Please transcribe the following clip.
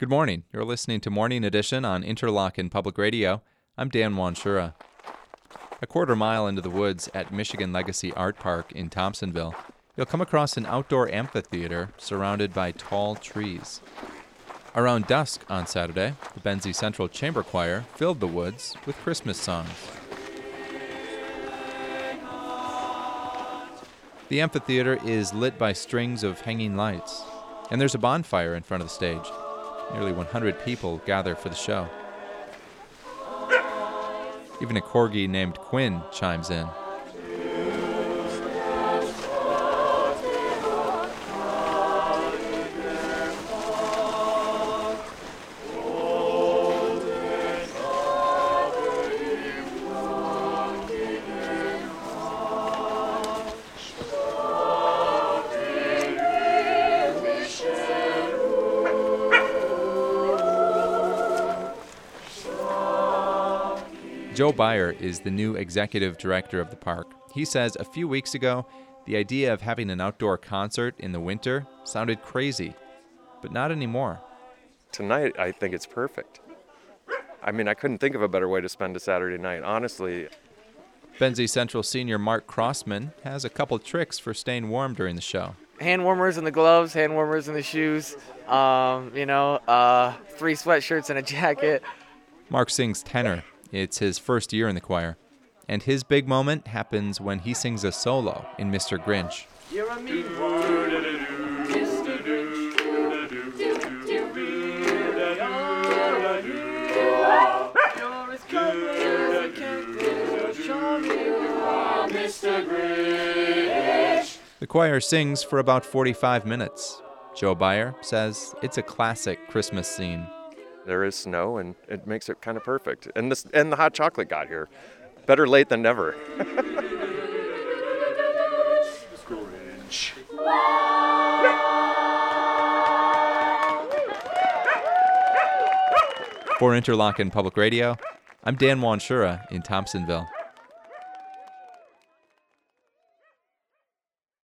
Good morning. You're listening to Morning Edition on Interlochen Public Radio. I'm Dan Wanshura. A quarter mile into the woods at Michigan Legacy Art Park in Thompsonville, you'll come across an outdoor amphitheater surrounded by tall trees. Around dusk on Saturday, the Benzie Central Chamber Choir filled the woods with Christmas songs. The amphitheater is lit by strings of hanging lights, and there's a bonfire in front of the stage. Nearly 100 people gather for the show. Even a corgi named Quinn chimes in. Joe Beyer is the new executive director of the park. He says a few weeks ago, the idea of having an outdoor concert in the winter sounded crazy, but not anymore. Tonight, I think it's perfect. I mean, I couldn't think of a better way to spend a Saturday night, honestly. Benzie Central senior Mark Crossman has a couple tricks for staying warm during the show. Hand warmers in the gloves, hand warmers in the shoes, 3 sweatshirts and a jacket. Mark sings tenor. It's his first year in the choir. And his big moment happens when he sings a solo in Mr. Grinch. You're a mean one. Mr. Grinch. You're as clever as a cactus. Charming you are, Mr. Grinch. The choir sings for about 45 minutes. Joe Beyer says it's a classic Christmas scene. There is snow, and it makes it kind of perfect. And the hot chocolate got here. Better late than never. For Interlochen Public Radio, I'm Dan Wanshura in Thompsonville.